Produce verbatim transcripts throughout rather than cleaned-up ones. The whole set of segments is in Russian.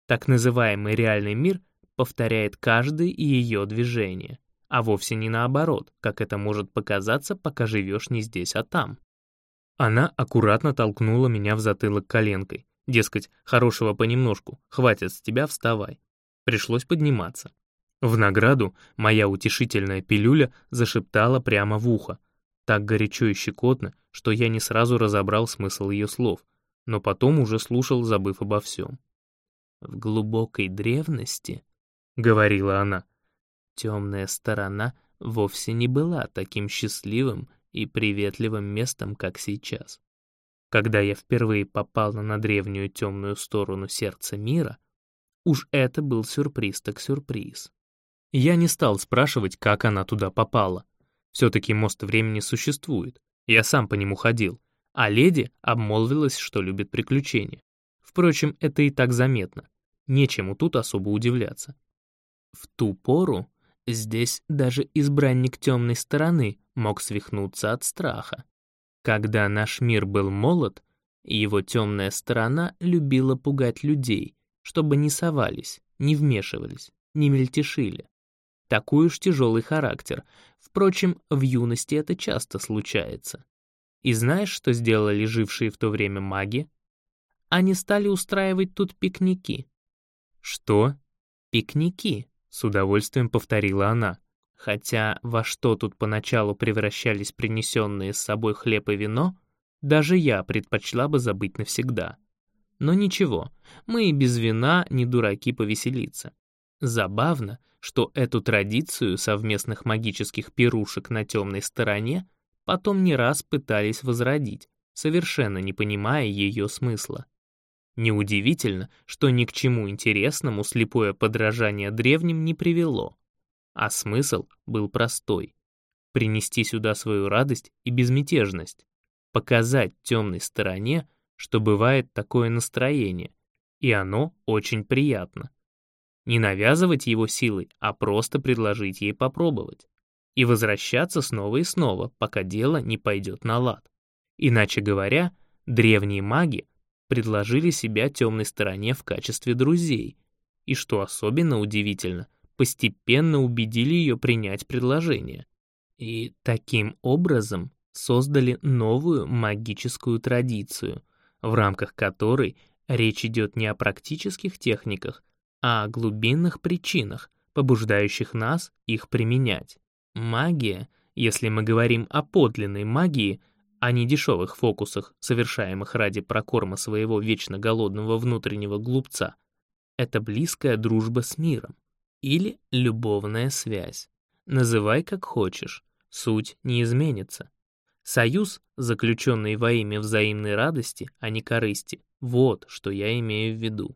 Так называемый реальный мир повторяет каждое ее движение, а вовсе не наоборот, как это может показаться, пока живешь не здесь, а там. Она аккуратно толкнула меня в затылок коленкой. Дескать, хорошего понемножку, хватит с тебя, вставай. Пришлось подниматься. В награду моя утешительная пилюля зашептала прямо в ухо, так горячо и щекотно, что я не сразу разобрал смысл ее слов, но потом уже слушал, забыв обо всем. «В глубокой древности, — говорила она, — темная сторона вовсе не была таким счастливым и приветливым местом, как сейчас. Когда я впервые попал на древнюю темную сторону сердца мира, уж это был сюрприз так сюрприз. Я не стал спрашивать, как она туда попала. Все-таки мост времени существует, я сам по нему ходил, а леди обмолвилась, что любит приключения. Впрочем, это и так заметно, нечему тут особо удивляться. В ту пору здесь даже избранник темной стороны мог свихнуться от страха. Когда наш мир был молод, его темная сторона любила пугать людей, чтобы не совались, не вмешивались, не мельтешили. Такой уж тяжелый характер. Впрочем, в юности это часто случается. И знаешь, что сделали жившие в то время маги? Они стали устраивать тут пикники. Что? Пикники, с удовольствием повторила она. Хотя во что тут поначалу превращались принесенные с собой хлеб и вино, даже я предпочла бы забыть навсегда. Но ничего, мы и без вина не дураки повеселиться. Забавно, что эту традицию совместных магических пирушек на темной стороне потом не раз пытались возродить, совершенно не понимая ее смысла. Неудивительно, что ни к чему интересному слепое подражание древним не привело. А смысл был простой — принести сюда свою радость и безмятежность, показать темной стороне, что бывает такое настроение, и оно очень приятно. Не навязывать его силой, а просто предложить ей попробовать. И возвращаться снова и снова, пока дело не пойдет на лад. Иначе говоря, древние маги предложили себя темной стороне в качестве друзей, и, что особенно удивительно, постепенно убедили ее принять предложение. И таким образом создали новую магическую традицию, в рамках которой речь идет не о практических техниках, а о глубинных причинах, побуждающих нас их применять. Магия, если мы говорим о подлинной магии, а не дешевых фокусах, совершаемых ради прокорма своего вечно голодного внутреннего глупца, это близкая дружба с миром или любовная связь. Называй как хочешь, суть не изменится. Союз, заключенный во имя взаимной радости, а не корысти, вот что я имею в виду.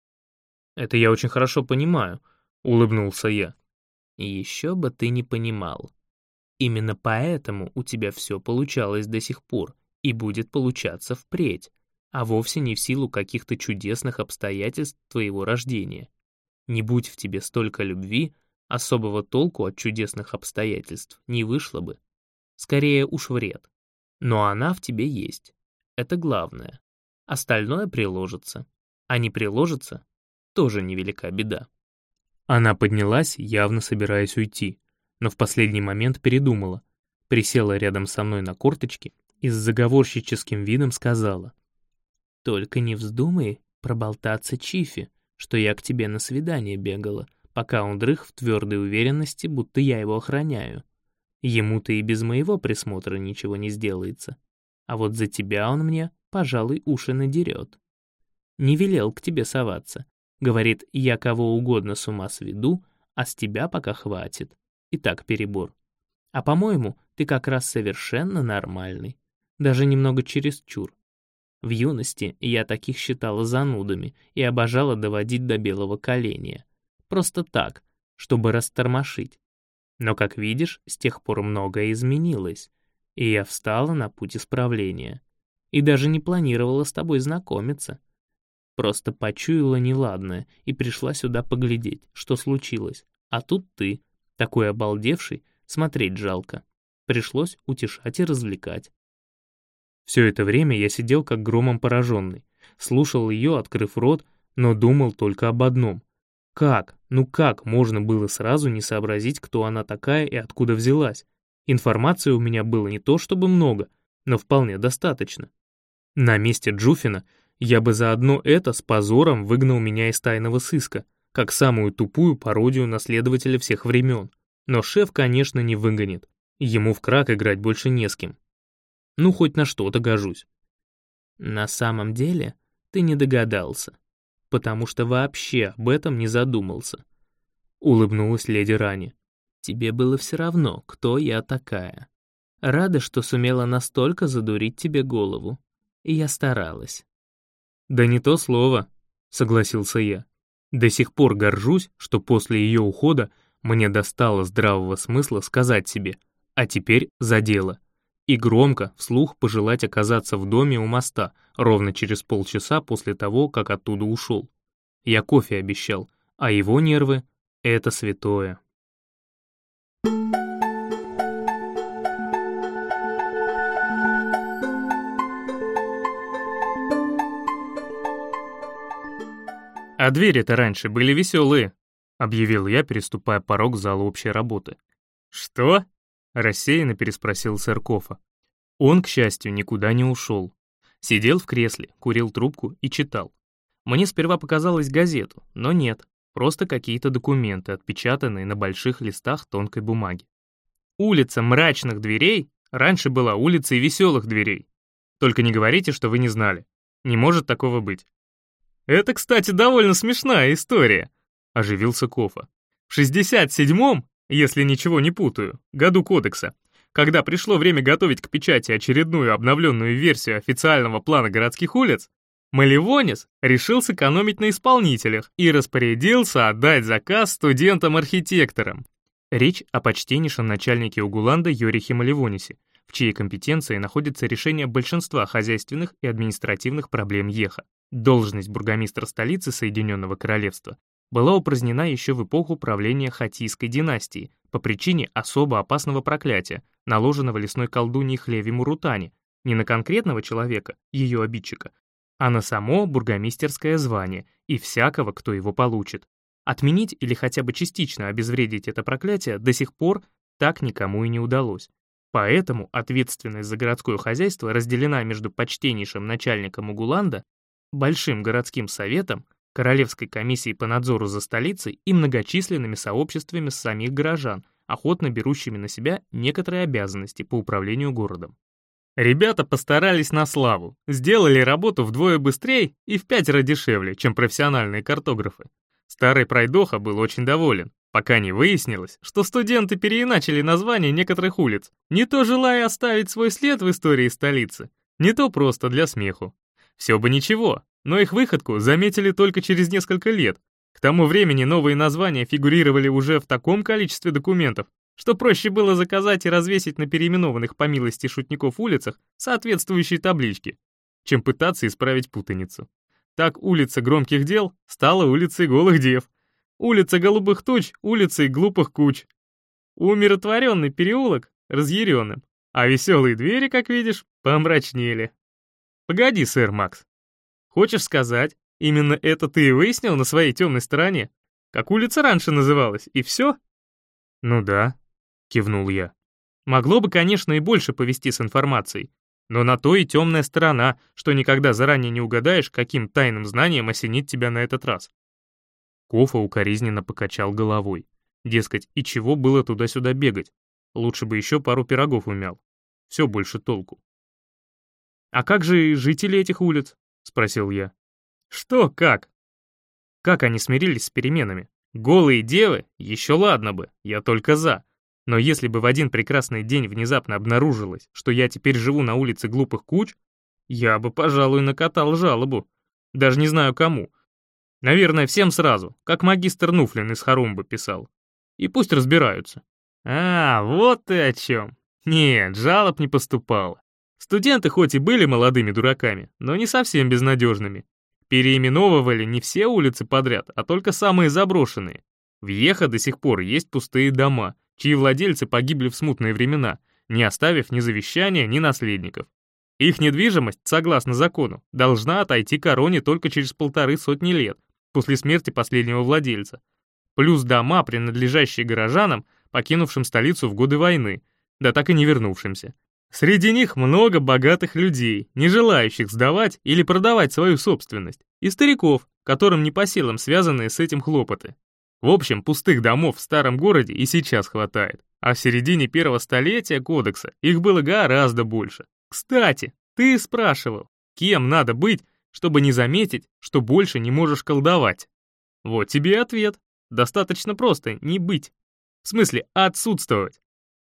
«Это я очень хорошо понимаю», — улыбнулся я. «И еще бы ты не понимал. Именно поэтому у тебя все получалось до сих пор и будет получаться впредь, а вовсе не в силу каких-то чудесных обстоятельств твоего рождения. Не будь в тебе столько любви, особого толку от чудесных обстоятельств не вышло бы. Скорее уж вред. Но она в тебе есть. Это главное. Остальное приложится. А не приложится — тоже невелика беда». Она поднялась, явно собираясь уйти, но в последний момент передумала, присела рядом со мной на корточки и с заговорщическим видом сказала: «Только не вздумай проболтаться Чифи, что я к тебе на свидание бегала, пока он дрых в твердой уверенности, будто я его охраняю. Ему-то и без моего присмотра ничего не сделается, а вот за тебя он мне, пожалуй, уши надерет. Не велел к тебе соваться. Говорит, я кого угодно с ума сведу, а с тебя пока хватит. И так перебор. А по-моему, ты как раз совершенно нормальный. Даже немного чересчур. В юности я таких считала занудами и обожала доводить до белого коленя. Просто так, чтобы растормошить. Но, как видишь, с тех пор многое изменилось, и я встала на путь исправления. И даже не планировала с тобой знакомиться. Просто почуяла неладное и пришла сюда поглядеть, что случилось. А тут ты, такой обалдевший, смотреть жалко. Пришлось утешать и развлекать». Все это время я сидел как громом пораженный, слушал ее, открыв рот, но думал только об одном. Как, ну как можно было сразу не сообразить, кто она такая и откуда взялась? Информации у меня было не то чтобы много, но вполне достаточно. На месте Джуфина я бы за одно это с позором выгнал меня из тайного сыска, как самую тупую пародию на следователя всех времен. Но шеф, конечно, не выгонит. Ему в крак играть больше не с кем. Ну, хоть на что-то гожусь. На самом деле, ты не догадался, потому что вообще об этом не задумался. Улыбнулась леди Рани. Тебе было все равно, кто я такая. Рада, что сумела настолько задурить тебе голову. И я старалась. Да не то слово, согласился я. До сих пор горжусь, что после ее ухода мне достало здравого смысла сказать себе, а теперь за дело. И громко, вслух пожелать оказаться в доме у моста ровно через полчаса после того, как оттуда ушел. Я кофе обещал, а его нервы — это святое. «А двери-то раньше были веселые», — объявил я, переступая порог зала общей работы. «Что?» — рассеянно переспросил сэр Кофа. Он, к счастью, никуда не ушел. Сидел в кресле, курил трубку и читал. Мне сперва показалось газету, но нет, просто какие-то документы, отпечатанные на больших листах тонкой бумаги. Улица мрачных дверей раньше была улицей веселых дверей. Только не говорите, что вы не знали. Не может такого быть. «Это, кстати, довольно смешная история», — оживился Кофа. «В шестьдесят седьмом, если ничего не путаю, году кодекса, когда пришло время готовить к печати очередную обновленную версию официального плана городских улиц, Маливонис решил сэкономить на исполнителях и распорядился отдать заказ студентам-архитекторам». Речь о почтеннейшем начальнике Угуланда Йорихе Маливонисе, в чьей компетенции находится решение большинства хозяйственных и административных проблем Еха. Должность бургомистра столицы Соединенного Королевства была упразднена еще в эпоху правления Хатийской династии по причине особо опасного проклятия, наложенного лесной колдуньей Хлеви Мурутани, не на конкретного человека, ее обидчика, а на само бургомистерское звание и всякого, кто его получит. Отменить или хотя бы частично обезвредить это проклятие до сих пор так никому и не удалось. Поэтому ответственность за городское хозяйство разделена между почтеннейшим начальником Угуланда, Большим городским советом, Королевской комиссией по надзору за столицей и многочисленными сообществами самих горожан, охотно берущими на себя некоторые обязанности по управлению городом. Ребята постарались на славу, сделали работу вдвое быстрее и в пятеро дешевле, чем профессиональные картографы. Старый пройдоха был очень доволен, пока не выяснилось, что студенты переиначили названия некоторых улиц, не то желая оставить свой след в истории столицы, не то просто для смеху. Все бы ничего, но их выходку заметили только через несколько лет. К тому времени новые названия фигурировали уже в таком количестве документов, что проще было заказать и развесить на переименованных по милости шутников улицах соответствующие таблички, чем пытаться исправить путаницу. Так улица громких дел стала улицей голых дев, улица голубых туч — улицей глупых куч, умиротворенный переулок — разъяренным, а веселые двери, как видишь, помрачнели. Погоди, сэр Макс. Хочешь сказать, именно это ты и выяснил на своей темной стороне? Как улица раньше называлась, и все? Ну да, кивнул я. Могло бы, конечно, и больше повести с информацией, но на то и темная сторона, что никогда заранее не угадаешь, каким тайным знанием осенит тебя на этот раз. Кофа укоризненно покачал головой. Дескать, и чего было туда-сюда бегать? Лучше бы еще пару пирогов умял. Все больше толку. «А как же жители этих улиц?» — спросил я. «Что как?» Как они смирились с переменами? Голые девы? Еще ладно бы, я только за. Но если бы в один прекрасный день внезапно обнаружилось, что я теперь живу на улице глупых куч, я бы, пожалуй, накатал жалобу. Даже не знаю кому. Наверное, всем сразу, как магистр Нуфлин из Харумбы писал. И пусть разбираются. А, вот ты о чем. Нет, жалоб не поступало. Студенты хоть и были молодыми дураками, но не совсем безнадежными. Переименовывали не все улицы подряд, а только самые заброшенные. В Еха до сих пор есть пустые дома, чьи владельцы погибли в смутные времена, не оставив ни завещания, ни наследников. Их недвижимость, согласно закону, должна отойти короне только через полторы сотни лет, после смерти последнего владельца, плюс дома, принадлежащие горожанам, покинувшим столицу в годы войны, да так и не вернувшимся. Среди них много богатых людей, не желающих сдавать или продавать свою собственность, и стариков, которым не по силам связанные с этим хлопоты. В общем, пустых домов в старом городе и сейчас хватает, а в середине первого столетия кодекса их было гораздо больше. Кстати, ты спрашивал, кем надо быть, чтобы не заметить, что больше не можешь колдовать? Вот тебе и ответ. Достаточно просто не быть. В смысле, отсутствовать.